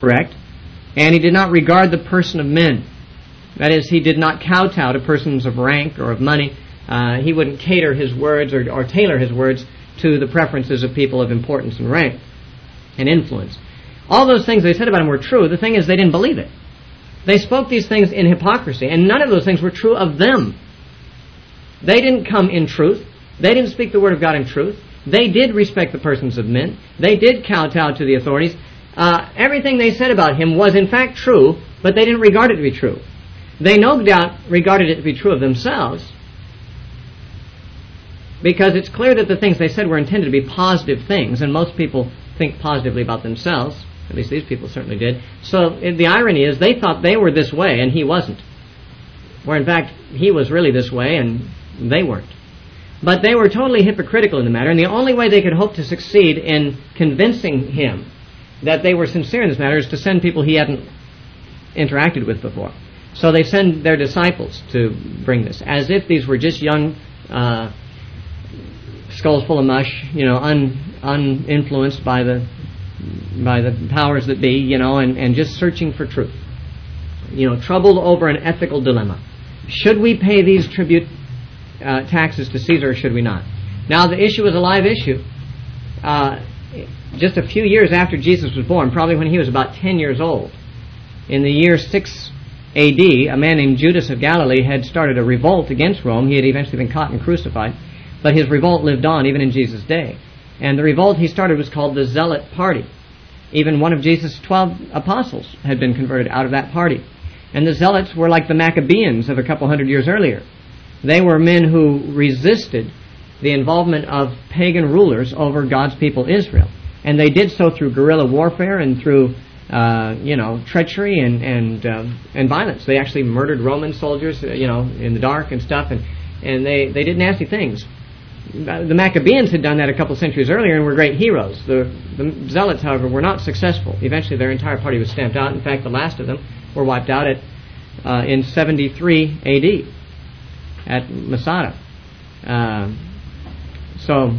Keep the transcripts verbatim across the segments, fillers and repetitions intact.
correct, and he did not regard the person of men. That is, he did not kowtow to persons of rank or of money. Uh, he wouldn't cater his words or, or tailor his words to the preferences of people of importance and rank and influence. All those things they said about him were true. The thing is, they didn't believe it. They spoke these things in hypocrisy, and none of those things were true of them. They didn't come in truth. They didn't speak the word of God in truth. They did respect the persons of men. They did kowtow to the authorities. Uh, everything they said about him was in fact true, but they didn't regard it to be true. They no doubt regarded it to be true of themselves, because it's clear that the things they said were intended to be positive things, and most people think positively about themselves. At least these people certainly did. So it, the irony is they thought they were this way and he wasn't. Where in fact he was really this way and they weren't. But they were totally hypocritical in the matter, and the only way they could hope to succeed in convincing him that they were sincere in this matter is to send people he hadn't interacted with before. So they send their disciples to bring this, as if these were just young uh, skulls full of mush, you know, un, uninfluenced by the by the powers that be, you know, and, and just searching for truth. You know, troubled over an ethical dilemma. Should we pay these tribute uh, taxes to Caesar or should we not? Now, the issue is a live issue. Uh, just a few years after Jesus was born, probably when he was about ten years old, in the year six A D, a man named Judas of Galilee had started a revolt against Rome. He had eventually been caught and crucified, but his revolt lived on even in Jesus' day. And the revolt he started was called the Zealot Party. Even one of Jesus' twelve apostles had been converted out of that party. And the Zealots were like the Maccabeans of a couple hundred years earlier. They were men who resisted the involvement of pagan rulers over God's people Israel. And they did so through guerrilla warfare and through, uh, you know, treachery and and um, and violence. They actually murdered Roman soldiers, uh, you know, in the dark and stuff, and and they they did nasty things. The Maccabeans had done that a couple centuries earlier and were great heroes. The, the Zealots, however, were not successful. Eventually their entire party was stamped out. In fact, the last of them were wiped out at uh, in seventy-three A D at Masada. Uh, so,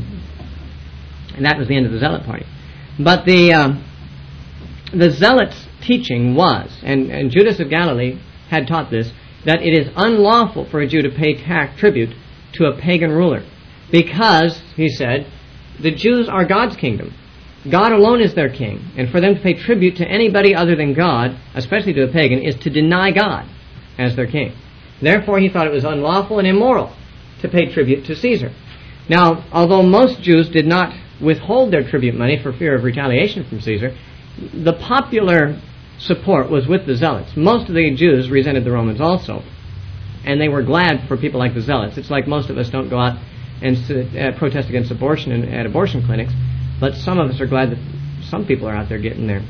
and that was the end of the Zealot party. But the um, the Zealots' teaching was, and, and Judas of Galilee had taught this, that it is unlawful for a Jew to pay tax tribute to a pagan ruler. Because, he said, the Jews are God's kingdom. God alone is their king. And for them to pay tribute to anybody other than God, especially to a pagan, is to deny God as their king. Therefore, he thought it was unlawful and immoral to pay tribute to Caesar. Now, although most Jews did not withhold their tribute money for fear of retaliation from Caesar, the popular support was with the Zealots. Most of the Jews resented the Romans also, and they were glad for people like the Zealots. It's like most of us don't go out and uh, protest against abortion in, at abortion clinics, but some of us are glad that some people are out there getting their,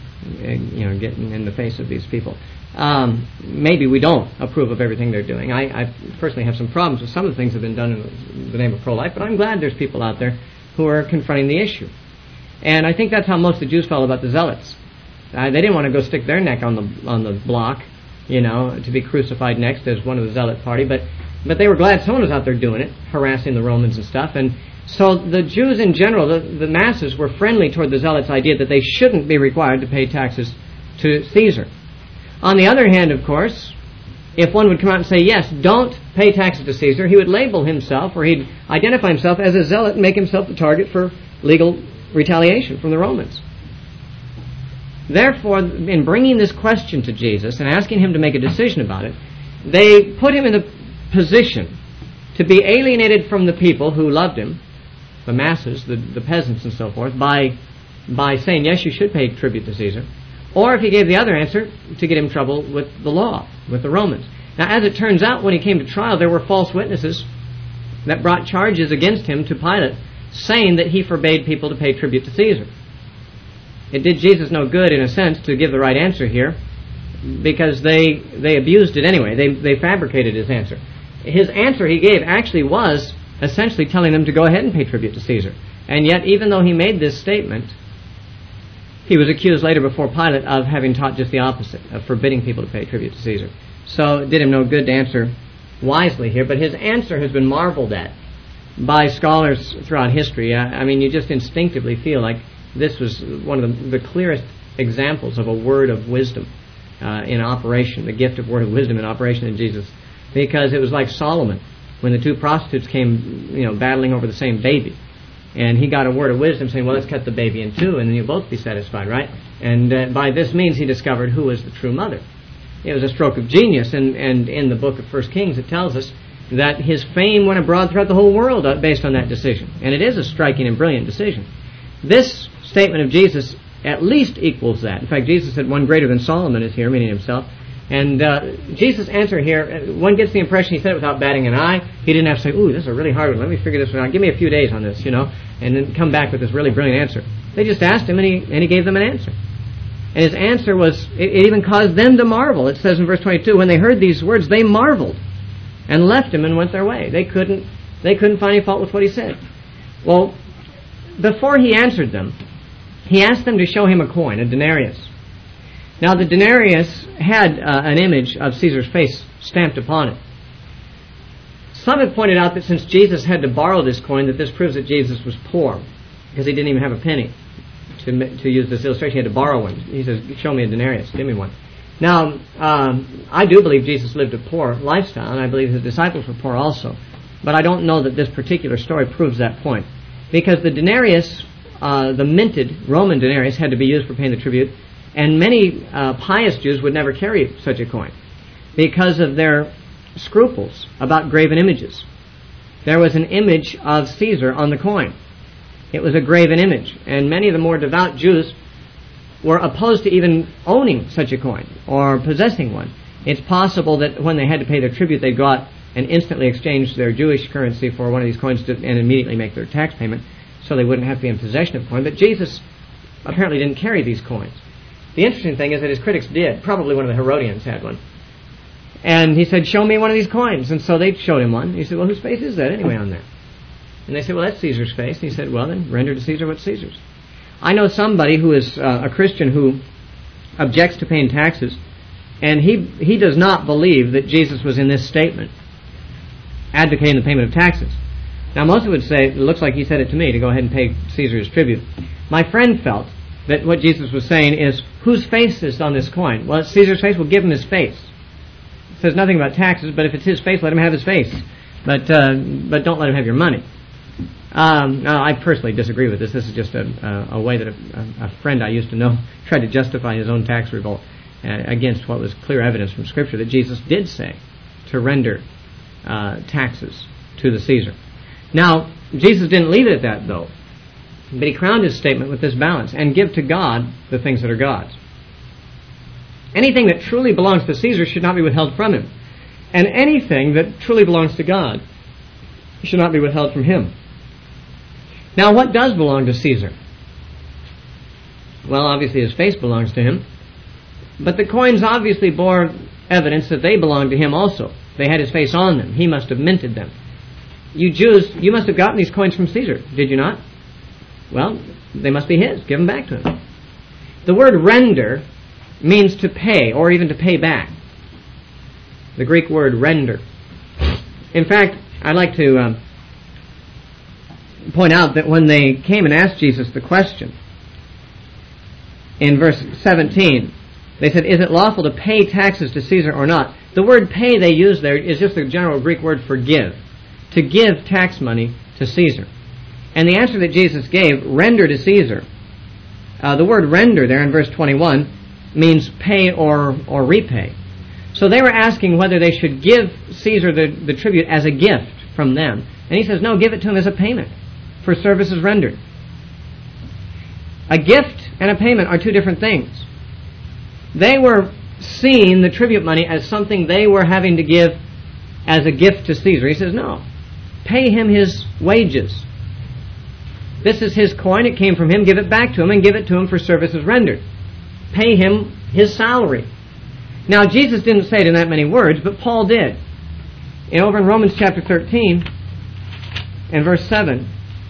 you know, getting in the face of these people. Um, maybe we don't approve of everything they're doing. I, I personally have some problems with some of the things that have been done in the name of pro-life, but I'm glad there's people out there who are confronting the issue. And I think that's how most of the Jews felt about the Zealots. Uh, they didn't want to go stick their neck on the on the block, you know, to be crucified next as one of the Zealot party, but but they were glad someone was out there doing it, harassing the Romans and stuff. And so the Jews in general, the, the masses, were friendly toward the Zealots' idea that they shouldn't be required to pay taxes to Caesar. On the other hand, of course, if one would come out and say, yes, don't pay taxes to Caesar, he would label himself, or he'd identify himself as a zealot and make himself the target for legal retaliation from the Romans. Therefore, in bringing this question to Jesus and asking him to make a decision about it, they put him in the position to be alienated from the people who loved him, the masses, the, the peasants and so forth, by by saying, yes, you should pay tribute to Caesar. Or if he gave the other answer, to get him in trouble with the law, with the Romans. Now, as it turns out, when he came to trial, there were false witnesses that brought charges against him to Pilate, saying that he forbade people to pay tribute to Caesar. It did Jesus no good, in a sense, to give the right answer here, because they they abused it anyway. They they fabricated his answer. His answer he gave actually was essentially telling them to go ahead and pay tribute to Caesar. And yet, even though he made this statement, he was accused later before Pilate of having taught just the opposite, of forbidding people to pay tribute to Caesar. So it did him no good to answer wisely here, but his answer has been marveled at by scholars throughout history. I, I mean, you just instinctively feel like this was one of the, the clearest examples of a word of wisdom uh, in operation, the gift of word of wisdom in operation in Jesus, because it was like Solomon when the two prostitutes came, you know, battling over the same baby. And he got a word of wisdom saying, well, let's cut the baby in two and then you'll both be satisfied, right? And uh, by this means he discovered who was the true mother. It was a stroke of genius, and, and in the book of First Kings it tells us that his fame went abroad throughout the whole world uh, based on that decision. And it is a striking and brilliant decision. This statement of Jesus at least equals that. In fact, Jesus said one greater than Solomon is here, meaning himself. And uh, Jesus' answer here, one gets the impression he said it without batting an eye. He didn't have to say, ooh, this is a really hard one. Let me figure this one out. Give me a few days on this, you know, and then come back with this really brilliant answer. They just asked him, and he, and he gave them an answer. And his answer was, it, it even caused them to marvel. It says in verse twenty-two, when they heard these words, they marveled and left him and went their way. They couldn't, they couldn't find any fault with what he said. Well, before he answered them, he asked them to show him a coin, a denarius. Now, the denarius had uh, an image of Caesar's face stamped upon it. Some have pointed out that since Jesus had to borrow this coin, that this proves that Jesus was poor, because he didn't even have a penny. To, to use this illustration, he had to borrow one. He says, show me a denarius, give me one. Now, um, I do believe Jesus lived a poor lifestyle, and I believe his disciples were poor also. But I don't know that this particular story proves that point. Because the denarius, uh, the minted Roman denarius, had to be used for paying the tribute, and many uh, pious Jews would never carry such a coin because of their scruples about graven images. There was an image of Caesar on the coin. It was a graven image, and many of the more devout Jews were opposed to even owning such a coin or possessing one. It's possible that when they had to pay their tribute, they'd go out and instantly exchange their Jewish currency for one of these coins to, and immediately make their tax payment, so they wouldn't have to be in possession of a coin. But Jesus apparently didn't carry these coins. The interesting thing is that his critics did. Probably one of the Herodians had one. And he said, show me one of these coins. And so they showed him one. He said, well, whose face is that anyway on there? And they said, well, that's Caesar's face. And he said, well, then render to Caesar what's Caesar's. I know somebody who is uh, a Christian who objects to paying taxes, and he he does not believe that Jesus was in this statement advocating the payment of taxes. Now, most would say, it looks like he said it to me, to go ahead and pay Caesar his tribute. My friend felt that what Jesus was saying is, whose face is on this coin? Well, it's Caesar's face. Well, give him his face. It says nothing about taxes, but if it's his face, let him have his face. But uh, but don't let him have your money. Um, now, I personally disagree with this. This is just a, a, a way that a, a friend I used to know tried to justify his own tax revolt uh, against what was clear evidence from Scripture that Jesus did say to render uh, taxes to the Caesar. Now, Jesus didn't leave it at that, though. But he crowned his statement with this balance, and give to God the things that are God's. Anything that truly belongs to Caesar should not be withheld from him. And anything that truly belongs to God should not be withheld from him. Now, what does belong to Caesar? Well, obviously his face belongs to him. But the coins obviously bore evidence that they belonged to him also. They had his face on them. He must have minted them. You Jews, you must have gotten these coins from Caesar, did you not? Well, they must be his. Give them back to him. The word render means to pay, or even to pay back. The Greek word render. In fact, I'd like to um, point out that when they came and asked Jesus the question, in verse seventeen, they said, is it lawful to pay taxes to Caesar or not? The word pay they use there is just the general Greek word for give. To give tax money to Caesar. And the answer that Jesus gave, render to Caesar, uh, the word render there in verse twenty-one means pay or, or repay. So they were asking whether they should give Caesar the, the tribute as a gift from them. And he says, no, give it to him as a payment for services rendered. A gift and a payment are two different things. They were seeing the tribute money as something they were having to give as a gift to Caesar. He says, no, pay him his wages. This is his coin, it came from him, give it back to him and give it to him for services rendered. Pay him his salary. Now, Jesus didn't say it in that many words, but Paul did. And over in Romans chapter thirteen, and verse seven,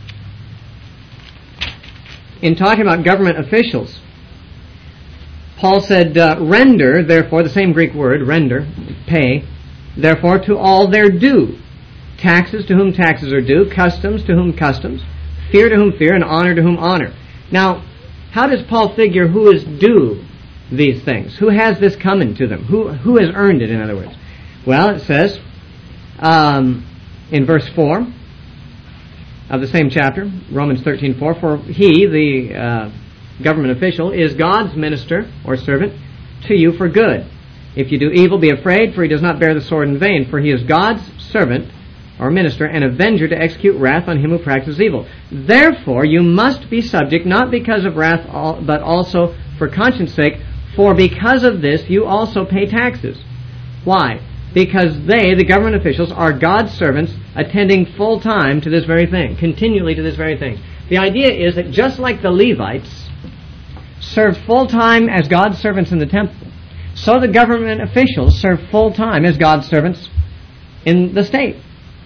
in talking about government officials, Paul said, uh, render, therefore, the same Greek word, render, pay, therefore, to all their due. Taxes to whom taxes are due, customs to whom customs, fear to whom fear, and honor to whom honor. Now, How does Paul figure who is due these things? Who has this coming to them? Who who has earned it, in other words? Well, it says um, in verse four of the same chapter, Romans thirteen four, for he, the uh, government official, is God's minister or servant to you for good. If you do evil, be afraid, for he does not bear the sword in vain, for he is God's servant or minister, and avenger to execute wrath on him who practices evil. Therefore you must be subject, not because of wrath, but also for conscience sake, for because of this you also pay taxes. Why? Because they, the government officials, are God's servants, attending full time to this very thing, continually to this very thing. The idea is that just like the Levites served full time as God's servants in the temple, so the government officials serve full time as God's servants in the state.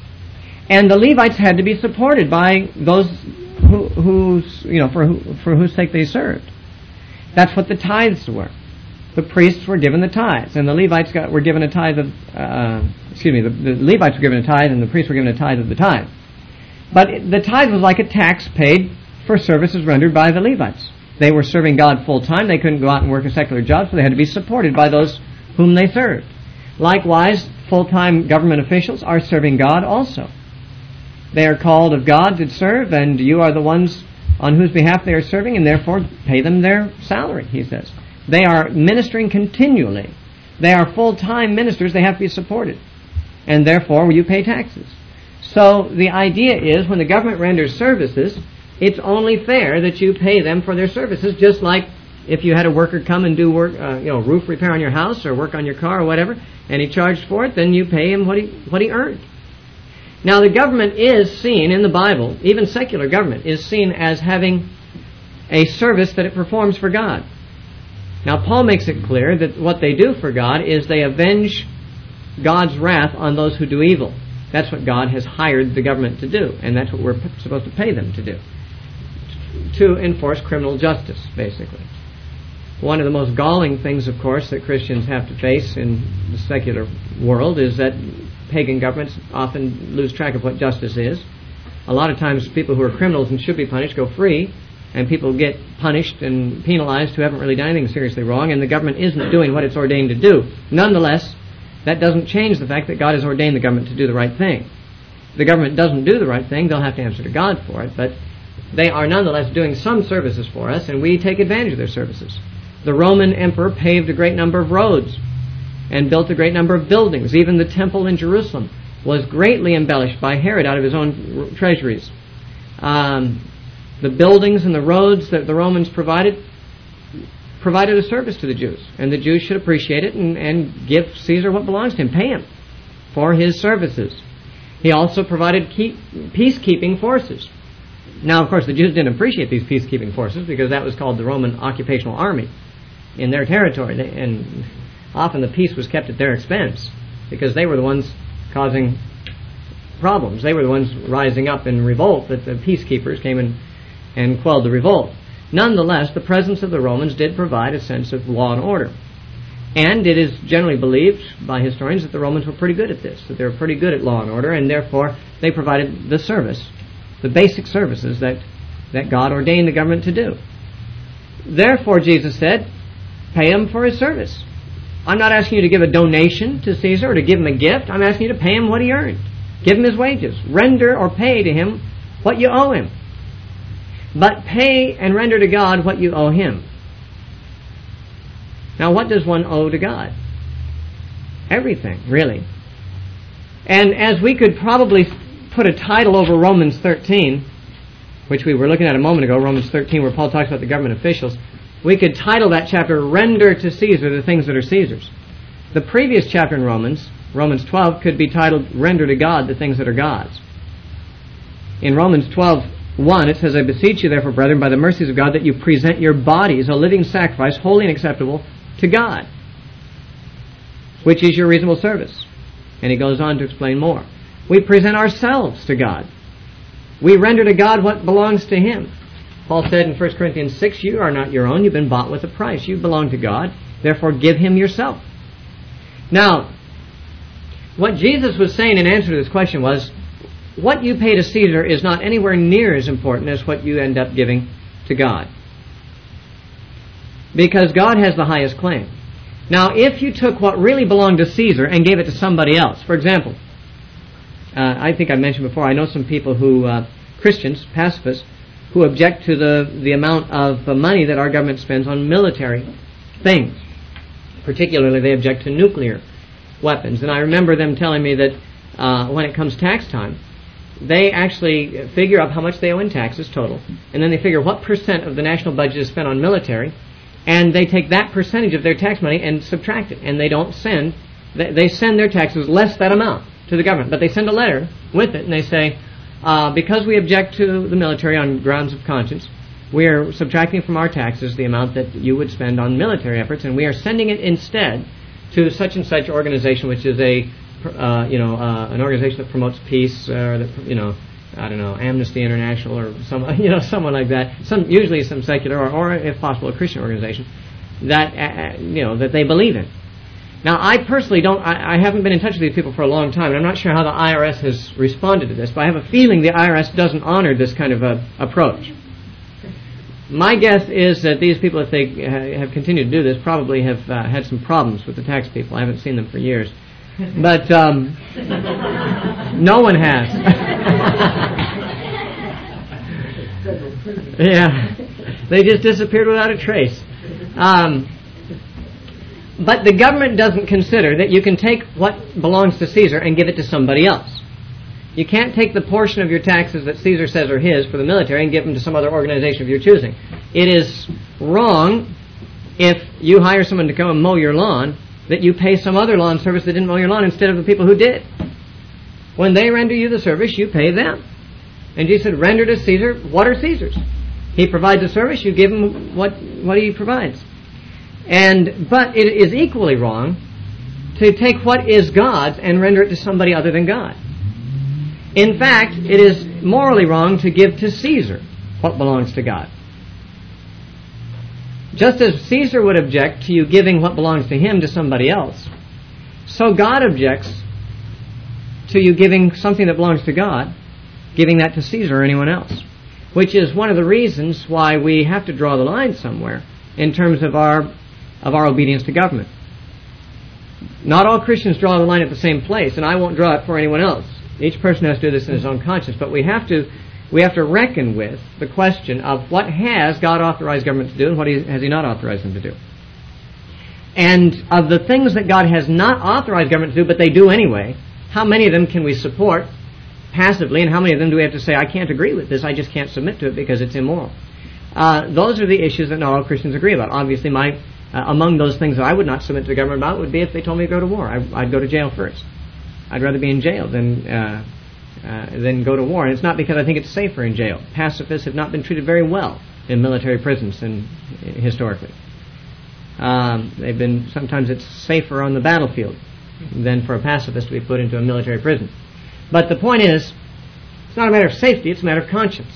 And the Levites had to be supported by those who, who's, you know, for, who, for whose sake they served. That's what the tithes were. The priests were given the tithes, and the Levites got, were given a tithe of, uh, excuse me, the, the Levites were given a tithe, and the priests were given a tithe of the tithe. But it, the tithe was like a tax paid for services rendered by the Levites. They were serving God full time. They couldn't go out and work a secular job, so they had to be supported by those whom they served. Likewise, full-time government officials are serving God also. They are called of God to serve, and you are the ones on whose behalf they are serving, and therefore pay them their salary, he says. They are ministering continually. They are full-time ministers. They have to be supported. And therefore, you pay taxes. So the idea is, when the government renders services, it's only fair that you pay them for their services, just like if you had a worker come and do work, uh, you know, roof repair on your house or work on your car or whatever, and he charged for it, then you pay him what he what he earned. Now, the government is seen in the Bible, even secular government, is seen as having a service that it performs for God. Now, Paul makes it clear that what they do for God is they avenge God's wrath on those who do evil. That's what God has hired the government to do, and that's what we're supposed to pay them to do. To enforce criminal justice, basically. One of the most galling things, of course, that Christians have to face in the secular world is that pagan governments often lose track of what justice is. A lot of times people who are criminals and should be punished go free, and people get punished and penalized who haven't really done anything seriously wrong, and the government isn't doing what it's ordained to do. Nonetheless, that doesn't change the fact that God has ordained the government to do the right thing. If the government doesn't do the right thing, they'll have to answer to God for it, but they are nonetheless doing some services for us, and we take advantage of their services. The Roman emperor paved a great number of roads and built a great number of buildings. Even the temple in Jerusalem was greatly embellished by Herod out of his own treasuries. Um, the buildings and the roads that the Romans provided provided a service to the Jews, and the Jews should appreciate it and, and give Caesar what belongs to him, pay him for his services. He also provided keep, peacekeeping forces. Now, of course, the Jews didn't appreciate these peacekeeping forces because that was called the Roman occupational army in their territory, they, and often the peace was kept at their expense because they were the ones causing problems. They were the ones rising up in revolt, that the peacekeepers came in and quelled the revolt. Nonetheless, the presence of the Romans did provide a sense of law and order. And it is generally believed by historians that the Romans were pretty good at this, that they were pretty good at law and order, and therefore they provided the service, the basic services that, that God ordained the government to do. Therefore, Jesus said, pay him for his service. I'm not asking you to give a donation to Caesar or to give him a gift. I'm asking you to pay him what he earned. Give him his wages. Render or pay to him what you owe him. But pay and render to God what you owe him. Now, what does one owe to God? Everything, really. And as we could probably put a title over Romans thirteen, which we were looking at a moment ago, Romans thirteen, where Paul talks about the government officials, we could title that chapter, Render to Caesar the Things That Are Caesar's. The previous chapter in Romans, Romans twelve, could be titled, Render to God the Things That Are God's. In Romans twelve one, it says, I beseech you therefore, brethren, by the mercies of God, that you present your bodies a living sacrifice, holy and acceptable to God, which is your reasonable service. And he goes on to explain more. We present ourselves to God. We render to God what belongs to him. Paul said in First Corinthians six, you are not your own, you've been bought with a price. You belong to God, therefore give him yourself. Now, what Jesus was saying in answer to this question was, what you pay to Caesar is not anywhere near as important as what you end up giving to God. because God has the highest claim. Now, if you took what really belonged to Caesar and gave it to somebody else, for example, uh, I think I mentioned before, I know some people who, uh, Christians, pacifists, who object to the, the amount of uh, money that our government spends on military things. Particularly, they object to nuclear weapons. And I remember them telling me that uh, when it comes tax time, they actually figure up how much they owe in taxes total, and then they figure what percent of the national budget is spent on military, and they take that percentage of their tax money and subtract it, and they don't send, they send their taxes less that amount to the government, but they send a letter with it, and they say, uh, because we object to the military on grounds of conscience, we are subtracting from our taxes the amount that you would spend on military efforts, and we are sending it instead to such and such organization, which is a Uh, you know, uh, an organization that promotes peace, or that, you know, I don't know, Amnesty International, or some, you know, someone like that. Some, usually some secular, or, or if possible, a Christian organization that, uh, you know, that they believe in. Now, I personally don't. I, I haven't been in touch with these people for a long time, and I'm not sure how the I R S has responded to this. But I have a feeling the I R S doesn't honor this kind of a approach. My guess is that these people, if they uh, have continued to do this, probably have uh, had some problems with the tax people. I haven't seen them for years. But um, no one has. Yeah, they just disappeared without a trace. Um, but the government doesn't consider that you can take what belongs to Caesar and give it to somebody else. You can't take the portion of your taxes that Caesar says are his for the military and give them to some other organization of your choosing. It is wrong if you hire someone to come and mow your lawn that you pay some other lawn service that didn't mow your lawn instead of the people who did. When they render you the service, you pay them. And Jesus said, render to Caesar what are Caesar's. He provides a service, you give him what, what he provides. And but it is equally wrong to take what is God's and render it to somebody other than God. In fact, it is morally wrong to give to Caesar what belongs to God. Just as Caesar would object to you giving what belongs to him to somebody else, so God objects to you giving something that belongs to God, giving that to Caesar or anyone else, which is one of the reasons why we have to draw the line somewhere in terms of our of our obedience to government. Not all Christians draw the line at the same place, and I won't draw it for anyone else. Each person has to do this in his own conscience, but we have to We have to reckon with the question of what has God authorized government to do and what he, has He not authorized them to do. And of the things that God has not authorized government to do, but they do anyway, how many of them can we support passively, and how many of them do we have to say, I can't agree with this, I just can't submit to it because it's immoral? Uh, those are the issues that not all Christians agree about. Obviously, my uh, among those things that I would not submit to the government about would be if they told me to go to war. I, I'd go to jail first. I'd rather be in jail than... Uh, Uh, then go to war. And it's not because I think it's safer in jail. Pacifists have not been treated very well in military prisons and historically. Um, they've been, sometimes it's safer on the battlefield than for a pacifist to be put into a military prison. But the point is, it's not a matter of safety, it's a matter of conscience.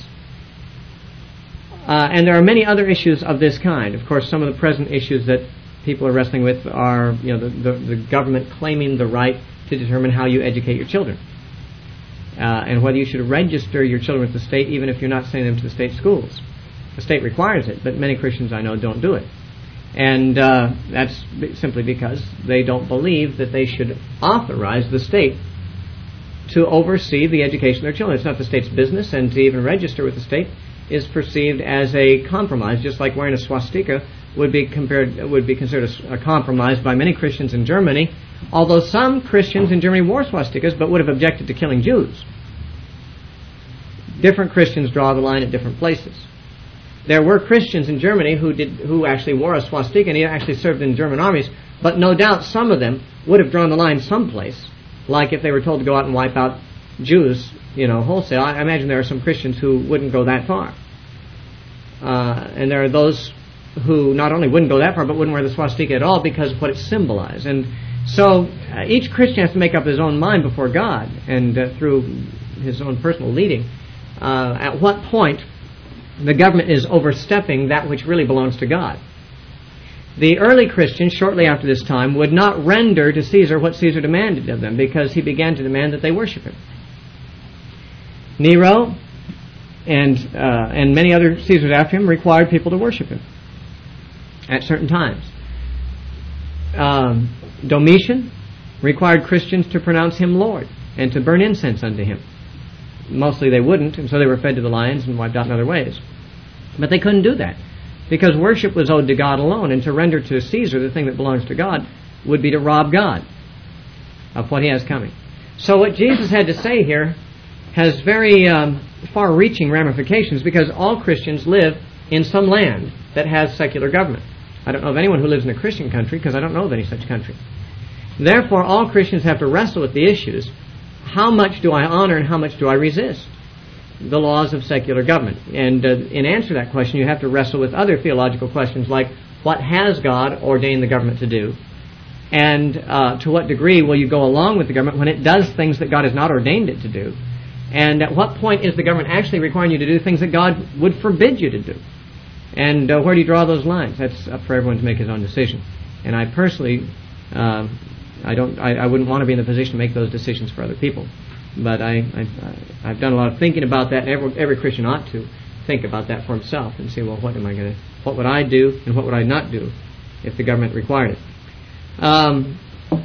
Uh, and there are many other issues of this kind. Of course, some of the present issues that people are wrestling with are, you know, the, the, the government claiming the right to determine how you educate your children. Uh, and whether you should register your children with the state even if you're not sending them to the state schools. The state requires it, but many Christians I know don't do it. And uh, that's simply because they don't believe that they should authorize the state to oversee the education of their children. It's not the state's business, and to even register with the state is perceived as a compromise, just like wearing a swastika would be compared would be considered a, a compromise by many Christians in Germany, although some Christians in Germany wore swastikas but would have objected to killing Jews. Different Christians draw the line at different places. There were Christians in Germany who did who actually wore a swastika, and he actually served in German armies, but no doubt some of them would have drawn the line someplace, like if they were told to go out and wipe out Jews, you know, wholesale. I imagine there are some Christians who wouldn't go that far. Uh, and there are those who not only wouldn't go that far, but wouldn't wear the swastika at all because of what it symbolized. And so uh, each Christian has to make up his own mind before God and uh, through his own personal leading uh, at what point the government is overstepping that which really belongs to God. The early Christians, shortly after this time, would not render to Caesar what Caesar demanded of them because he began to demand that they worship him. Nero and uh, and many other Caesars after him required people to worship him. at certain times. Um, Domitian required Christians to pronounce him Lord and to burn incense unto him. Mostly they wouldn't, and so they were fed to the lions and wiped out in other ways. But they couldn't do that, because worship was owed to God alone, and to render to Caesar the thing that belongs to God would be to rob God of what he has coming. So what Jesus had to say here has very um, far-reaching ramifications, because all Christians live in some land that has secular government. I don't know of anyone who lives in a Christian country, because I don't know of any such country. Therefore, all Christians have to wrestle with the issues: how much do I honor and how much do I resist the laws of secular government? And uh, in answer to that question, you have to wrestle with other theological questions like, what has God ordained the government to do? And uh, to what degree will you go along with the government when it does things that God has not ordained it to do? And at what point is the government actually requiring you to do things that God would forbid you to do? And uh, where do you draw those lines? That's up for everyone to make his own decision. And I personally, uh, I don't, I, I wouldn't want to be in the position to make those decisions for other people. But I, I, I've done a lot of thinking about that, and every, every Christian ought to think about that for himself and say, well, what am I going to, what would I do and what would I not do if the government required it? Um,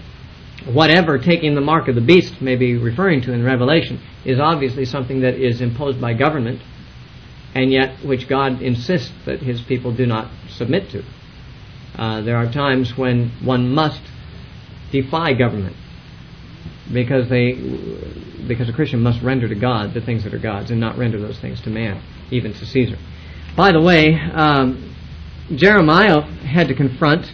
whatever taking the mark of the beast may be referring to in Revelation is obviously something that is imposed by government, and yet which God insists that his people do not submit to. Uh, there are times when one must defy government, because they, because a Christian must render to God the things that are God's and not render those things to man, even to Caesar. By the way, um, Jeremiah had to confront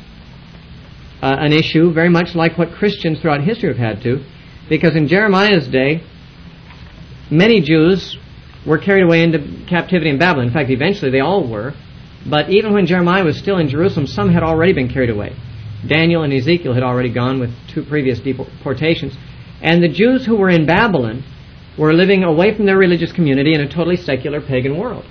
uh, an issue very much like what Christians throughout history have had to, because in Jeremiah's day, many Jews were carried away into captivity in Babylon. In fact, eventually they all were. But even when Jeremiah was still in Jerusalem, some had already been carried away. Daniel and Ezekiel had already gone with two previous deportations. And the Jews who were in Babylon were living away from their religious community in a totally secular pagan world.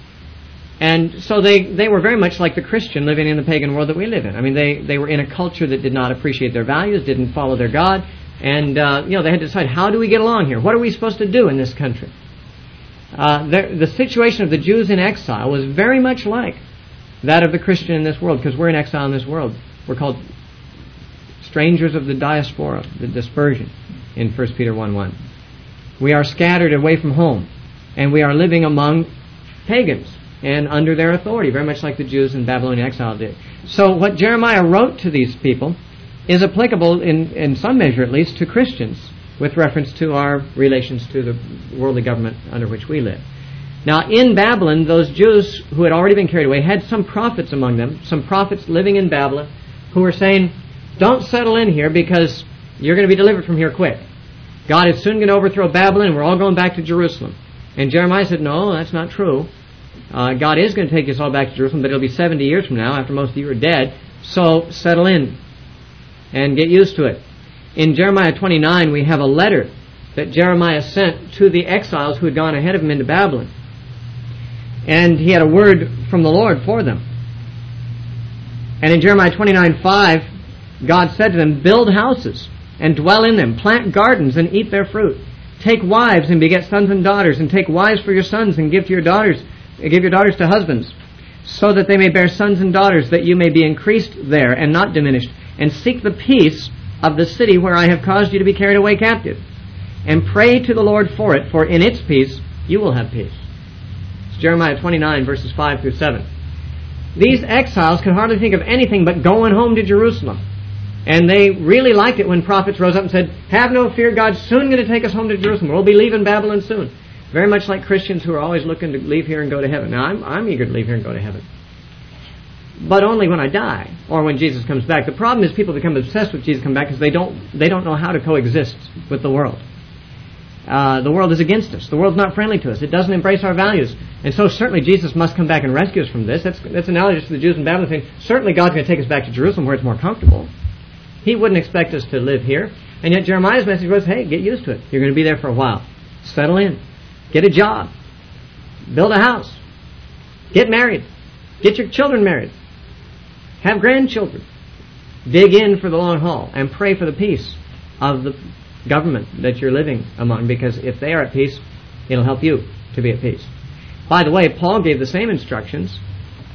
And so they, they were very much like the Christian living in the pagan world that we live in. I mean, they, they were in a culture that did not appreciate their values, didn't follow their God, and uh, you know, they had to decide, how do we get along here? What are we supposed to do in this country? Uh, the, the situation of the Jews in exile was very much like that of the Christian in this world, because we're in exile in this world. We're called strangers of the diaspora, the dispersion, in First Peter one one. We are scattered away from home, and we are living among pagans and under their authority, very much like the Jews in Babylonian exile did. So what Jeremiah wrote to these people is applicable, in, in some measure at least, to Christians with reference to our relations to the worldly government under which we live. Now, in Babylon, those Jews who had already been carried away had some prophets among them, some prophets living in Babylon, who were saying, don't settle in here because you're going to be delivered from here quick. God is soon going to overthrow Babylon and we're all going back to Jerusalem. And Jeremiah said, no, that's not true. Uh, God is going to take us all back to Jerusalem, but it'll be seventy years from now, after most of you are dead. So settle in and get used to it. In Jeremiah twenty-nine, we have a letter that Jeremiah sent to the exiles who had gone ahead of him into Babylon. And he had a word from the Lord for them. And in Jeremiah twenty-nine five, God said to them, build houses and dwell in them, plant gardens and eat their fruit. Take wives and beget sons and daughters, and take wives for your sons and give to your daughters, give your daughters to husbands, so that they may bear sons and daughters, that you may be increased there and not diminished. And seek the peace of the city where I have caused you to be carried away captive. And pray to the Lord for it, for in its peace you will have peace. It's Jeremiah twenty-nine, verses five through seven. These exiles could hardly think of anything but going home to Jerusalem. And they really liked it when prophets rose up and said, have no fear, God's soon going to take us home to Jerusalem. We'll be leaving Babylon soon. Very much like Christians who are always looking to leave here and go to heaven. Now, I'm, I'm eager to leave here and go to heaven. But only when I die, or when Jesus comes back. The problem is people become obsessed with Jesus coming back because they don't, they don't know how to coexist with the world. Uh, the world is against us. The world's not friendly to us. It doesn't embrace our values. And so certainly Jesus must come back and rescue us from this. That's, that's analogous to the Jews in Babylon saying, certainly God's going to take us back to Jerusalem where it's more comfortable. He wouldn't expect us to live here. And yet Jeremiah's message was, hey, get used to it. You're going to be there for a while. Settle in. Get a job. Build a house. Get married. Get your children married. Have grandchildren. Dig in for the long haul and pray for the peace of the government that you're living among, because if they are at peace, it'll help you to be at peace. By the way, Paul gave the same instructions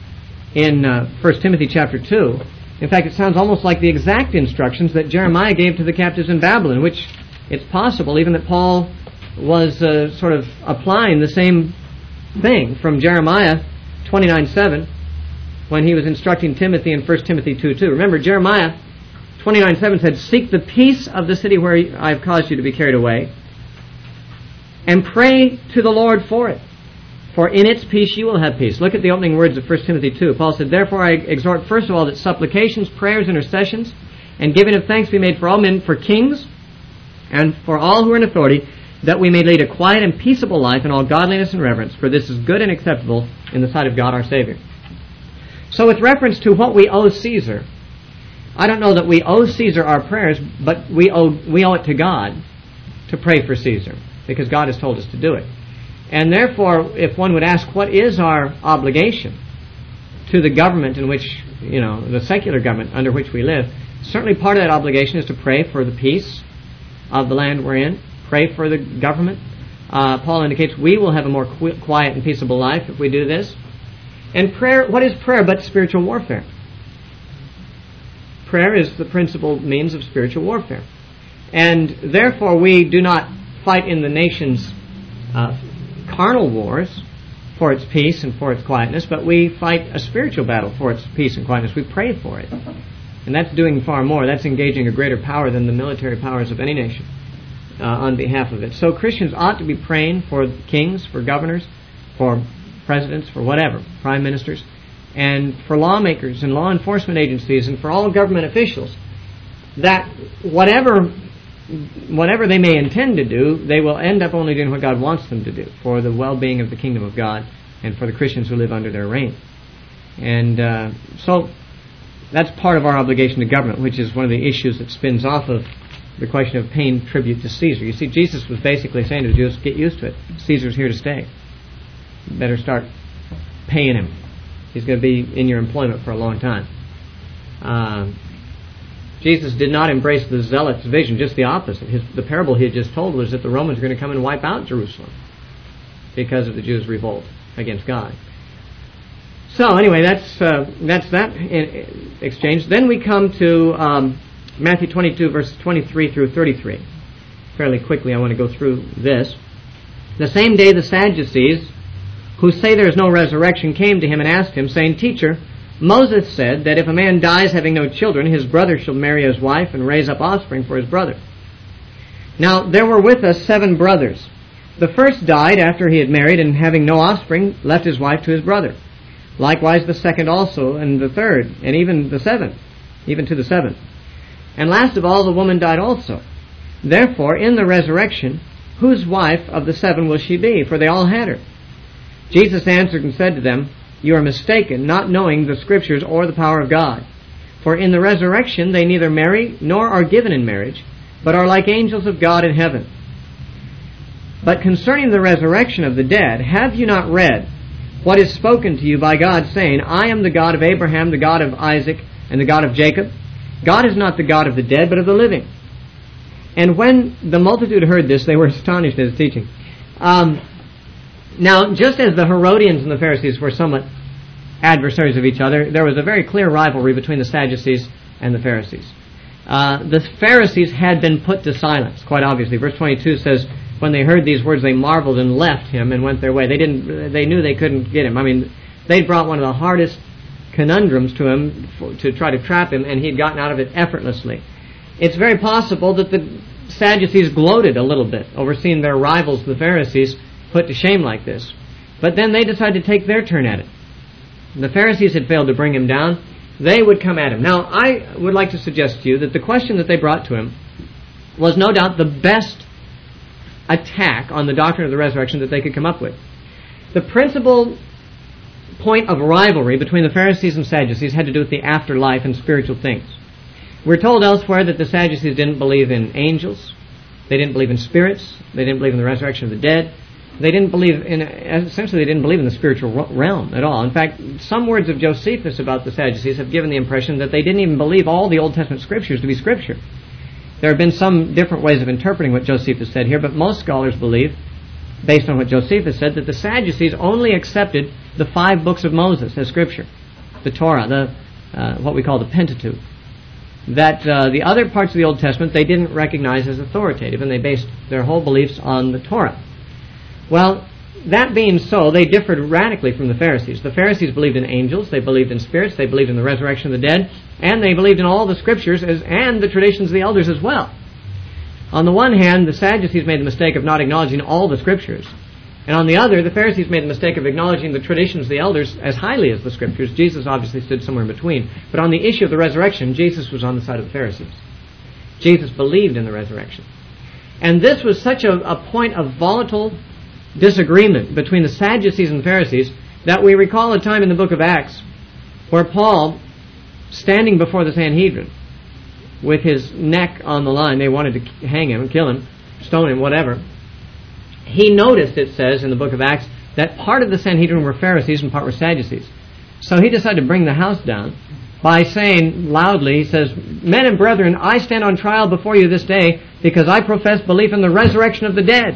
in uh, First Timothy chapter two. In fact, it sounds almost like the exact instructions that Jeremiah gave to the captives in Babylon, which it's possible even that Paul was uh, sort of applying the same thing from Jeremiah twenty-nine seven when he was instructing Timothy in First Timothy two two. Remember, Jeremiah twenty-nine seven said, "Seek the peace of the city where I have caused you to be carried away, and pray to the Lord for it. For in its peace you will have peace." Look at the opening words of First Timothy two. Paul said, "Therefore I exhort first of all that supplications, prayers, intercessions, and giving of thanks be made for all men, for kings, and for all who are in authority, that we may lead a quiet and peaceable life in all godliness and reverence, for this is good and acceptable in the sight of God our Savior." So with reference to what we owe Caesar, I don't know that we owe Caesar our prayers, but we owe, we owe it to God to pray for Caesar, because God has told us to do it. And therefore, if one would ask, what is our obligation to the government in which, you know, the secular government under which we live, certainly part of that obligation is to pray for the peace of the land we're in, pray for the government. Uh, Paul indicates we will have a more qu- quiet and peaceable life if we do this. And prayer, what is prayer but spiritual warfare? Prayer is the principal means of spiritual warfare. And therefore we do not fight in the nation's uh, carnal wars for its peace and for its quietness, but we fight a spiritual battle for its peace and quietness. We pray for it. And that's doing far more. That's engaging a greater power than the military powers of any nation uh, on behalf of it. So Christians ought to be praying for kings, for governors, for presidents, for whatever, prime ministers, and for lawmakers and law enforcement agencies and for all government officials, that whatever whatever they may intend to do, they will end up only doing what God wants them to do for the well-being of the kingdom of God and for the Christians who live under their reign. And uh, so that's part of our obligation to government, which is one of the issues that spins off of the question of paying tribute to Caesar. You see, Jesus was basically saying to the Jews, get used to it. Caesar's here to stay. You better start paying him. He's going to be in your employment for a long time. Uh, Jesus did not embrace the zealots' vision, just the opposite. His, the parable he had just told was that the Romans were going to come and wipe out Jerusalem because of the Jews' revolt against God. So anyway, that's uh, that's that in, exchange. Then we come to um, Matthew twenty-two, verses twenty-three through thirty-three. Fairly quickly, I want to go through this. The same day the Sadducees, who say there is no resurrection, came to him and asked him, saying, "Teacher, Moses said that if a man dies having no children, his brother shall marry his wife and raise up offspring for his brother. Now there were with us seven brothers. The first died after he had married, and having no offspring, left his wife to his brother. Likewise the second also, and the third, and even the seventh, even to the seventh. And last of all the woman died also. Therefore in the resurrection, whose wife of the seven will she be? For they all had her." Jesus answered and said to them, "You are mistaken, not knowing the Scriptures or the power of God. For in the resurrection they neither marry nor are given in marriage, but are like angels of God in heaven. But concerning the resurrection of the dead, have you not read what is spoken to you by God, saying, I am the God of Abraham, the God of Isaac, and the God of Jacob? God is not the God of the dead, but of the living." And when the multitude heard this, they were astonished at his teaching. Um, now, just as the Herodians and the Pharisees were somewhat adversaries of each other, there was a very clear rivalry between the Sadducees and the Pharisees. Uh, the Pharisees had been put to silence, quite obviously. Verse twenty-two says, when they heard these words, they marveled and left him and went their way. They didn't. They knew they couldn't get him. I mean, they brought one of the hardest conundrums to him for, to try to trap him, and he had gotten out of it effortlessly. It's very possible that the Sadducees gloated a little bit over seeing their rivals, the Pharisees, put to shame like this. But then they decided to take their turn at it. The Pharisees had failed to bring him down. They would come at him. Now, I would like to suggest to you that the question that they brought to him was no doubt the best attack on the doctrine of the resurrection that they could come up with. The principal point of rivalry between the Pharisees and Sadducees had to do with the afterlife and spiritual things. We're told elsewhere that the Sadducees didn't believe in angels, they didn't believe in spirits, they didn't believe in the resurrection of the dead, they didn't believe in, essentially they didn't believe in the spiritual realm at all. In fact, some words of Josephus about the Sadducees have given the impression that they didn't even believe all the Old Testament scriptures to be scripture. There have been some different ways of interpreting what Josephus said here, but most scholars believe, based on what Josephus said, that the Sadducees only accepted the five books of Moses as scripture. the Torah, the uh, what we call the Pentateuch, that uh, the other parts of the Old Testament they didn't recognize as authoritative, and they based their whole beliefs on the Torah. Well, that being so, they differed radically from the Pharisees. The Pharisees believed in angels, they believed in spirits, they believed in the resurrection of the dead, and they believed in all the Scriptures as, and the traditions of the elders as well. On the one hand, the Sadducees made the mistake of not acknowledging all the Scriptures. And on the other, the Pharisees made the mistake of acknowledging the traditions of the elders as highly as the Scriptures. Jesus obviously stood somewhere in between. But on the issue of the resurrection, Jesus was on the side of the Pharisees. Jesus believed in the resurrection. And this was such a, a point of volatile disagreement between the Sadducees and the Pharisees that we recall a time in the book of Acts where Paul, standing before the Sanhedrin with his neck on the line, they wanted to hang him and kill him, stone him, whatever. He noticed, it says in the book of Acts, that part of the Sanhedrin were Pharisees and part were Sadducees. So he decided to bring the house down by saying loudly, he says, "Men and brethren, I stand on trial before you this day because I profess belief in the resurrection of the dead."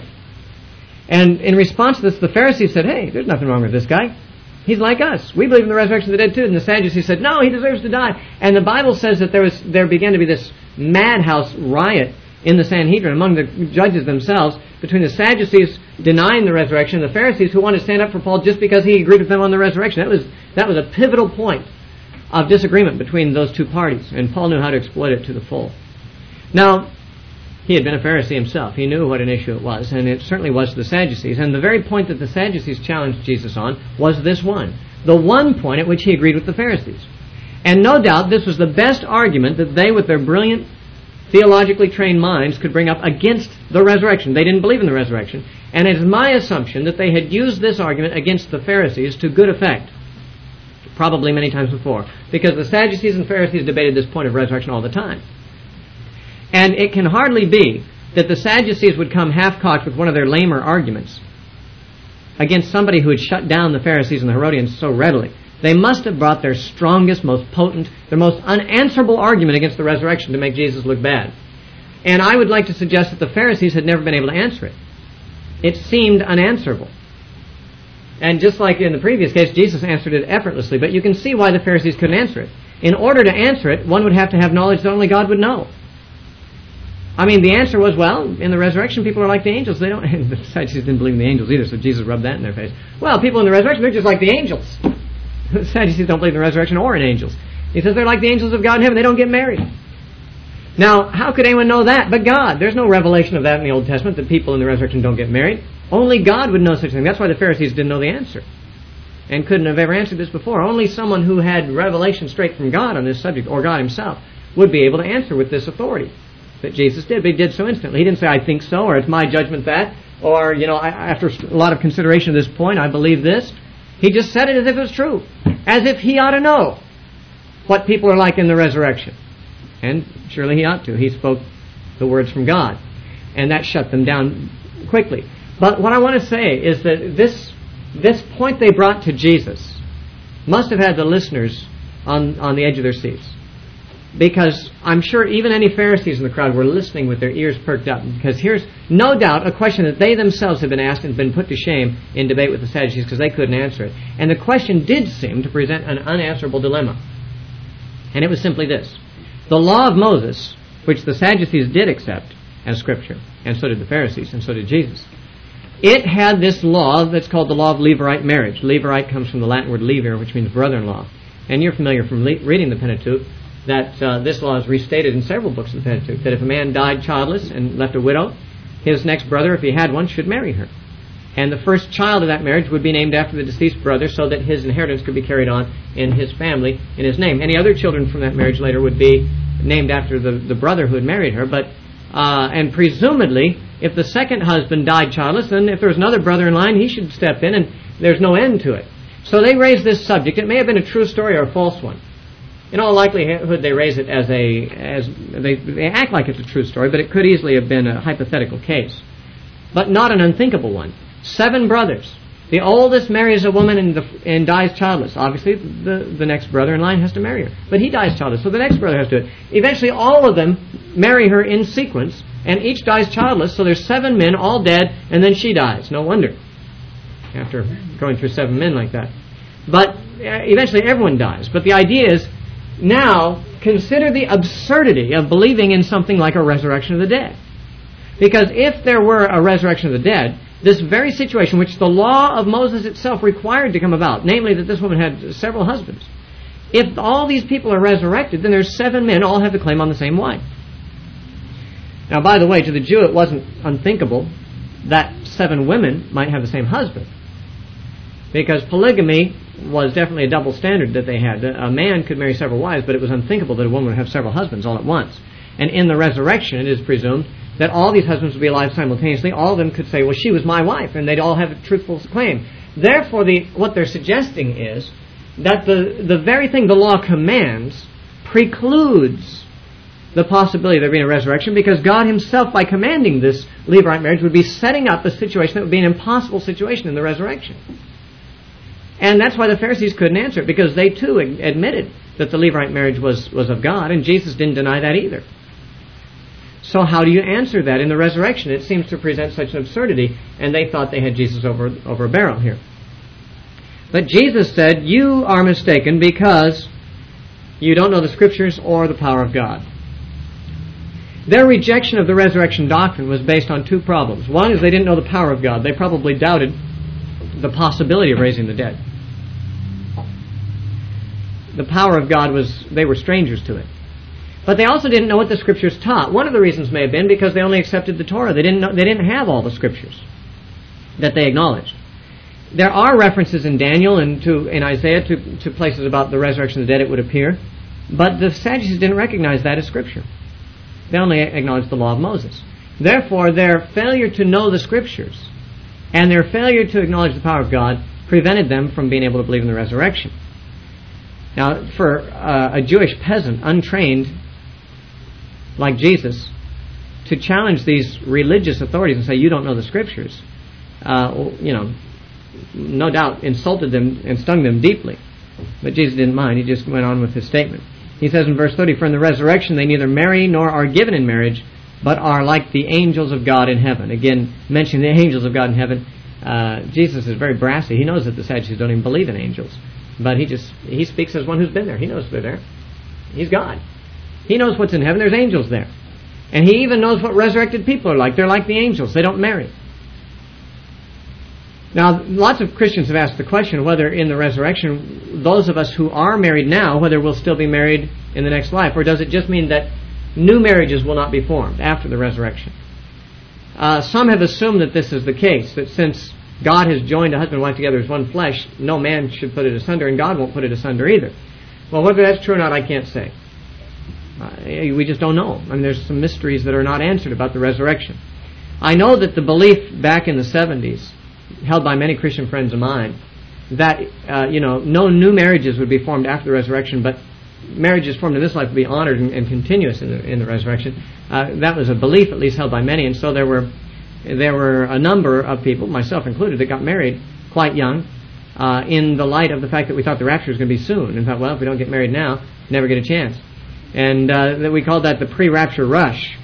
And in response to this, the Pharisees said, "Hey, there's nothing wrong with this guy. He's like us. We believe in the resurrection of the dead too." And the Sadducees said, "No, he deserves to die." And the Bible says that there was there began to be this madhouse riot in the Sanhedrin among the judges themselves between the Sadducees denying the resurrection and the Pharisees who wanted to stand up for Paul just because he agreed with them on the resurrection. That was that was a pivotal point of disagreement between those two parties, and Paul knew how to exploit it to the full. Now, he had been a Pharisee himself. He knew what an issue it was, and it certainly was to the Sadducees. And the very point that the Sadducees challenged Jesus on was this one, the one point at which he agreed with the Pharisees. And no doubt this was the best argument that they, with their brilliant, theologically trained minds, could bring up against the resurrection. They didn't believe in the resurrection. And it is my assumption that they had used this argument against the Pharisees to good effect, probably many times before, because the Sadducees and Pharisees debated this point of resurrection all the time. And it can hardly be that the Sadducees would come half-cocked with one of their lamer arguments against somebody who had shut down the Pharisees and the Herodians so readily. They must have brought their strongest, most potent, their most unanswerable argument against the resurrection to make Jesus look bad. And I would like to suggest that the Pharisees had never been able to answer it. It seemed unanswerable. And just like in the previous case, Jesus answered it effortlessly, but you can see why the Pharisees couldn't answer it. In order to answer it, one would have to have knowledge that only God would know. I mean, the answer was, well, in the resurrection, people are like the angels. They don't. The Sadducees didn't believe in the angels either, so Jesus rubbed that in their face. Well, people in the resurrection, they're just like the angels. The Sadducees don't believe in the resurrection or in angels. He says they're like the angels of God in heaven. They don't get married. Now, how could anyone know that but God? There's no revelation of that in the Old Testament, that people in the resurrection don't get married. Only God would know such a thing. That's why the Pharisees didn't know the answer and couldn't have ever answered this before. Only someone who had revelation straight from God on this subject, or God himself, would be able to answer with this authority that Jesus did. But he did so instantly. He didn't say, "I think so," or "It's my judgment that," or, you know, I, after a lot of consideration of this point, I believe this. He just said it as if it was true, as if he ought to know what people are like in the resurrection. And surely he ought to. He spoke the words from God, and that shut them down quickly. But what I want to say is that this this point they brought to Jesus must have had the listeners on, on the edge of their seats. Because I'm sure even any Pharisees in the crowd were listening with their ears perked up. Because here's no doubt a question that they themselves have been asked and been put to shame in debate with the Sadducees because they couldn't answer it. And the question did seem to present an unanswerable dilemma. And it was simply this. The law of Moses, which the Sadducees did accept as Scripture, and so did the Pharisees, and so did Jesus, it had this law that's called the law of Levirate marriage. Levirate comes from the Latin word levir, which means brother-in-law. And you're familiar from le- reading the Pentateuch that uh, this law is restated in several books of the Pentateuch, that if a man died childless and left a widow, his next brother, if he had one, should marry her. And the first child of that marriage would be named after the deceased brother so that his inheritance could be carried on in his family, in his name. Any other children from that marriage later would be named after the, the brother who had married her. But uh, and presumably, if the second husband died childless, then if there was another brother in line, he should step in, and there's no end to it. So they raised this subject. It may have been a true story or a false one. In all likelihood, they raise it as a as they, they act like it's a true story, but it could easily have been a hypothetical case, but not an unthinkable one. Seven brothers. The oldest marries a woman and, the, and dies childless. Obviously, the, the next brother in line has to marry her. But he dies childless, so the next brother has to do it. Eventually, all of them marry her in sequence, and each dies childless, so there's seven men, all dead, and then she dies. No wonder, after going through seven men like that. But eventually everyone dies. But the idea is, now consider the absurdity of believing in something like a resurrection of the dead. Because if there were a resurrection of the dead, this very situation which the law of Moses itself required to come about, namely that this woman had several husbands, if all these people are resurrected, then there's seven men all have a claim on the same wife. Now, by the way, to the Jew it wasn't unthinkable that seven women might have the same husband, because polygamy was definitely a double standard that they had. A man could marry several wives, but it was unthinkable that a woman would have several husbands all at once. And in the resurrection, it is presumed that all these husbands would be alive simultaneously. All of them could say, well, she was my wife, and they'd all have a truthful claim. Therefore, the, what they're suggesting is that the, the very thing the law commands precludes the possibility of there being a resurrection, because God himself, by commanding this Levirate marriage, would be setting up a situation that would be an impossible situation in the resurrection. And that's why the Pharisees couldn't answer it, because they too admitted that the Levirate marriage was, was of God, and Jesus didn't deny that either. So how do you answer that in the resurrection? It seems to present such an absurdity, and they thought they had Jesus over, over a barrel here. But Jesus said, you are mistaken because you don't know the Scriptures or the power of God. Their rejection of the resurrection doctrine was based on two problems. One is they didn't know the power of God. They probably doubted the possibility of raising the dead. The power of God was, they were strangers to it. But they also didn't know what the Scriptures taught. One of the reasons may have been because they only accepted the Torah. They didn't know, they didn't have all the Scriptures that they acknowledged. There are references in Daniel and to in Isaiah to, to places about the resurrection of the dead, it would appear. But the Sadducees didn't recognize that as Scripture. They only acknowledged the law of Moses. Therefore, their failure to know the Scriptures and their failure to acknowledge the power of God prevented them from being able to believe in the resurrection. Now, for uh, a Jewish peasant, untrained, like Jesus, to challenge these religious authorities and say, you don't know the Scriptures, uh, you know, no doubt insulted them and stung them deeply. But Jesus didn't mind. He just went on with his statement. He says in verse thirty, for in the resurrection they neither marry nor are given in marriage, but are like the angels of God in heaven. Again, mentioning the angels of God in heaven. Uh, Jesus is very brassy. He knows that the Sadducees don't even believe in angels. But he just he speaks as one who's been there. He knows they're there. He's God. He knows what's in heaven. There's angels there. And he even knows what resurrected people are like. They're like the angels. They don't marry. Now, lots of Christians have asked the question whether in the resurrection, those of us who are married now, whether we'll still be married in the next life, or does it just mean that new marriages will not be formed after the resurrection? Uh, some have assumed that this is the case, that since God has joined a husband and wife together as one flesh, no man should put it asunder, and God won't put it asunder either. Well, whether that's true or not, I can't say. Uh, we just don't know. I mean, there's some mysteries that are not answered about the resurrection. I know that the belief back in the seventies, held by many Christian friends of mine, that uh, you know no new marriages would be formed after the resurrection, but marriages formed in this life would be honored and, and continuous in the, in the resurrection. Uh, that was a belief, at least held by many, and so there were there were a number of people, myself included, that got married quite young, uh, in the light of the fact that we thought the rapture was going to be soon, and thought, well, if we don't get married now, never get a chance. And uh, that we called that the pre-rapture rush.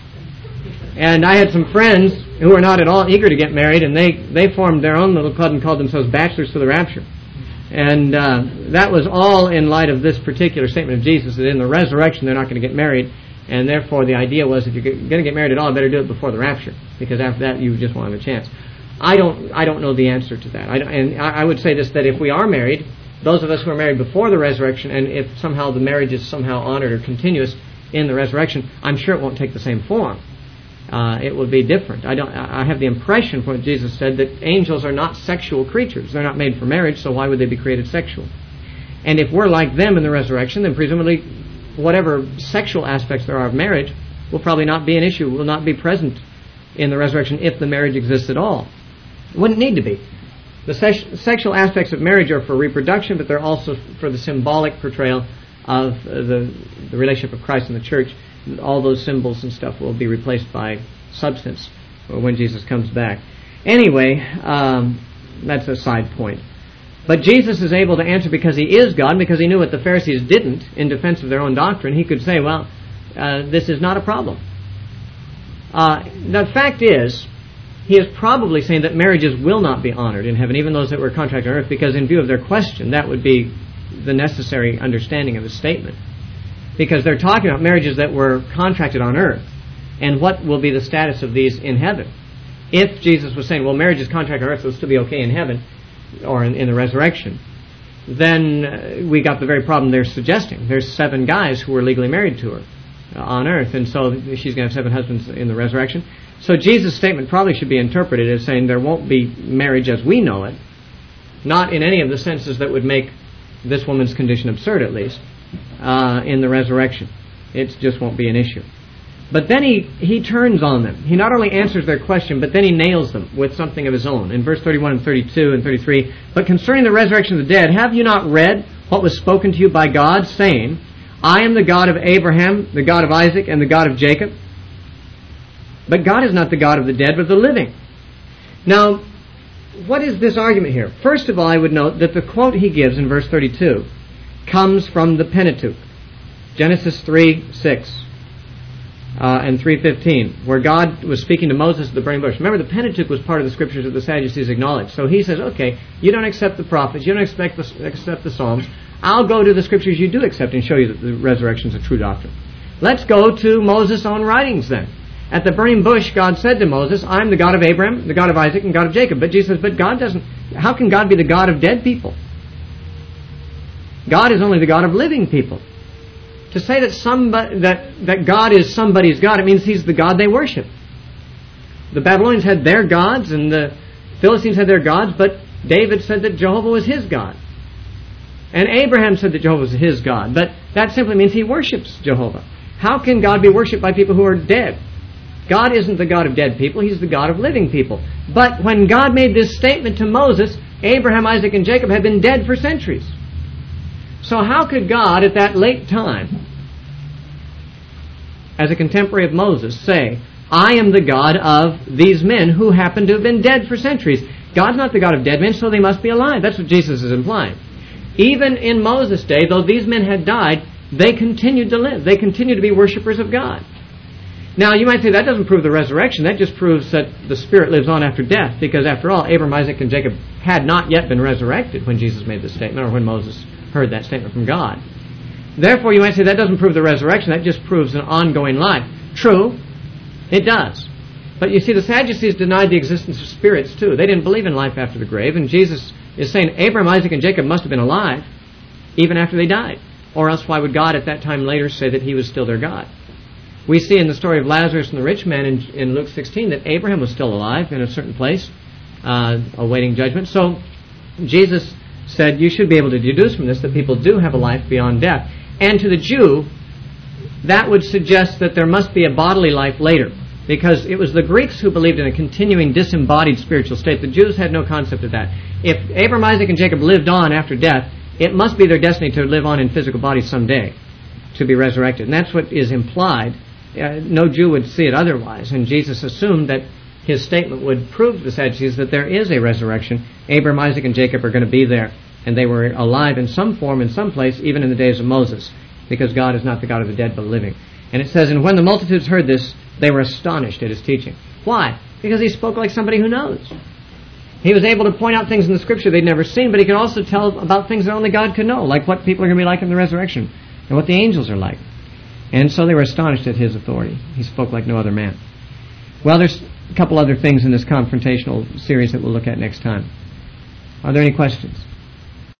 And I had some friends who were not at all eager to get married, and they, they formed their own little club and called themselves Bachelors for the Rapture. And uh, that was all in light of this particular statement of Jesus, that in the resurrection they're not going to get married, and therefore the idea was if you're going to get married at all, I better do it before the rapture, because after that you just won't have a chance. I don't I don't know the answer to that. I don't, and I, I would say this, that if we are married, those of us who are married before the resurrection, and if somehow the marriage is somehow honored or continuous in the resurrection, I'm sure it won't take the same form. Uh, it will be different. I don't. I have the impression from what Jesus said that angels are not sexual creatures. They're not made for marriage, so why would they be created sexual? And if we're like them in the resurrection, then presumably whatever sexual aspects there are of marriage will probably not be an issue, will not be present in the resurrection if the marriage exists at all. It wouldn't need to be. The se- sexual aspects of marriage are for reproduction, but they're also for the symbolic portrayal of uh, the, the relationship of Christ and the church. All those symbols and stuff will be replaced by substance when Jesus comes back. Anyway, um, that's a side point. But Jesus is able to answer because he is God, because he knew what the Pharisees didn't in defense of their own doctrine. He could say, well, uh, this is not a problem. Uh, the fact is, he is probably saying that marriages will not be honored in heaven, even those that were contracted on earth, because in view of their question, that would be the necessary understanding of his statement. Because they're talking about marriages that were contracted on earth, and what will be the status of these in heaven. If Jesus was saying, well, marriage is contracted on earth, so it'll still be okay in heaven, or in, in the resurrection, then uh, we got the very problem they're suggesting. There's seven guys who were legally married to her uh, on earth, and so she's going to have seven husbands in the resurrection. So Jesus' statement probably should be interpreted as saying there won't be marriage as we know it, not in any of the senses that would make this woman's condition absurd, at least, uh, in the resurrection. It just won't be an issue. But then he, he turns on them. He not only answers their question, but then he nails them with something of his own. In verse thirty-one and thirty-two and thirty-three, but concerning the resurrection of the dead, have you not read what was spoken to you by God, saying, I am the God of Abraham, the God of Isaac, and the God of Jacob? But God is not the God of the dead, but of the living. Now, what is this argument here? First of all, I would note that the quote he gives in verse thirty-two comes from the Pentateuch. Genesis three six. Uh, and three fifteen, where God was speaking to Moses at the burning bush. Remember, the Pentateuch was part of the scriptures that the Sadducees acknowledged. So he says, okay, you don't accept the prophets, you don't expect the, accept the Psalms. I'll go to the scriptures you do accept and show you that the resurrection is a true doctrine. Let's go to Moses' own writings then. At the burning bush, God said to Moses, I'm the God of Abraham, the God of Isaac, and God of Jacob. But Jesus says, but God doesn't, how can God be the God of dead people? God is only the God of living people. To say that somebody, that, that God is somebody's God, it means He's the God they worship. The Babylonians had their gods and the Philistines had their gods, but David said that Jehovah was his God. And Abraham said that Jehovah was his God. But that simply means he worships Jehovah. How can God be worshipped by people who are dead? God isn't the God of dead people, He's the God of living people. But when God made this statement to Moses, Abraham, Isaac, and Jacob had been dead for centuries. So how could God at that late time, as a contemporary of Moses, say, I am the God of these men who happen to have been dead for centuries? God's not the God of dead men, so they must be alive. That's what Jesus is implying. Even in Moses' day, though these men had died, they continued to live. They continued to be worshippers of God. Now, you might say that doesn't prove the resurrection. That just proves that the Spirit lives on after death, because after all, Abraham, Isaac, and Jacob had not yet been resurrected when Jesus made this statement, or when Moses heard that statement from God. Therefore, you might say that doesn't prove the resurrection. That just proves an ongoing life. True, it does. But you see, the Sadducees denied the existence of spirits too. They didn't believe in life after the grave, and Jesus is saying Abraham, Isaac, and Jacob must have been alive even after they died. Or else why would God at that time later say that He was still their God? We see in the story of Lazarus and the rich man in, in Luke sixteen that Abraham was still alive in a certain place, uh, awaiting judgment. So Jesus said you should be able to deduce from this that people do have a life beyond death. And to the Jew, that would suggest that there must be a bodily life later, because it was the Greeks who believed in a continuing disembodied spiritual state. The Jews had no concept of that. If Abraham, Isaac, and Jacob lived on after death, it must be their destiny to live on in physical bodies someday, to be resurrected. And that's what is implied. Uh, no Jew would see it otherwise. And Jesus assumed that his statement would prove to the Sadducees that there is a resurrection. Abraham, Isaac, and Jacob are going to be there. And they were alive in some form, in some place, even in the days of Moses, because God is not the God of the dead, but the living. And it says, and when the multitudes heard this, they were astonished at His teaching. Why? Because He spoke like somebody who knows. He was able to point out things in the Scripture they'd never seen, but He could also tell about things that only God could know, like what people are going to be like in the resurrection, and what the angels are like. And so they were astonished at His authority. He spoke like no other man. Well, there's a couple other things in this confrontational series that we'll look at next time. Are there any questions?